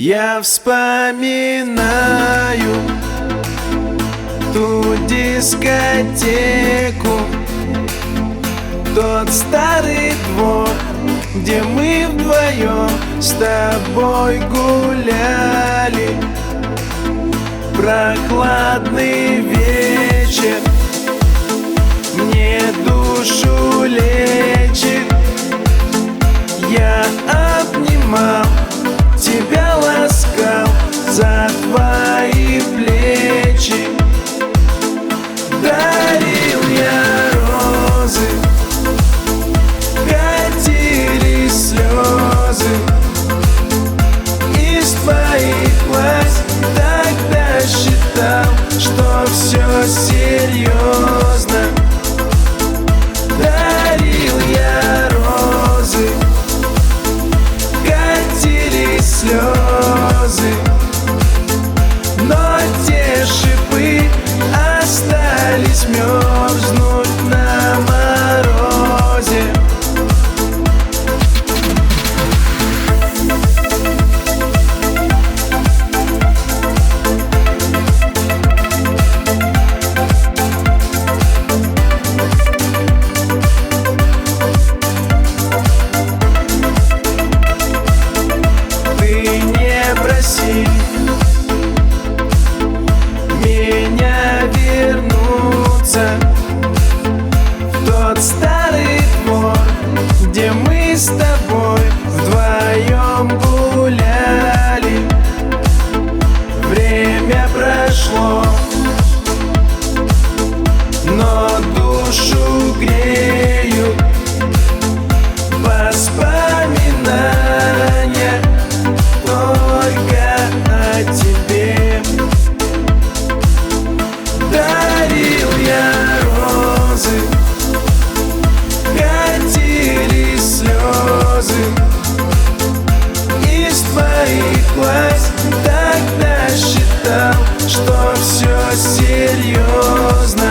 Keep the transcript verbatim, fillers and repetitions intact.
Я вспоминаю ту дискотеку, тот старый двор, где мы вдвоем с тобой гуляли. Прохладный вечер мне душу лечит. Я обнимал тебя, ласкал за твои плечи. Дарил я розы, катились слезы из твоих глаз. Тогда считал, что все серьезно. Дарил я розы, катились слезы, но те шипы остались мерзнуть на морозе. Проси меня вернуться в тот старый двор, где мы с тобой вдвоем гуляли. Время прошло, но душу греют воспоминания только о тебе. Дарил я розы, катились слезы из твоих глаз. Тогда считал, что все серьезно.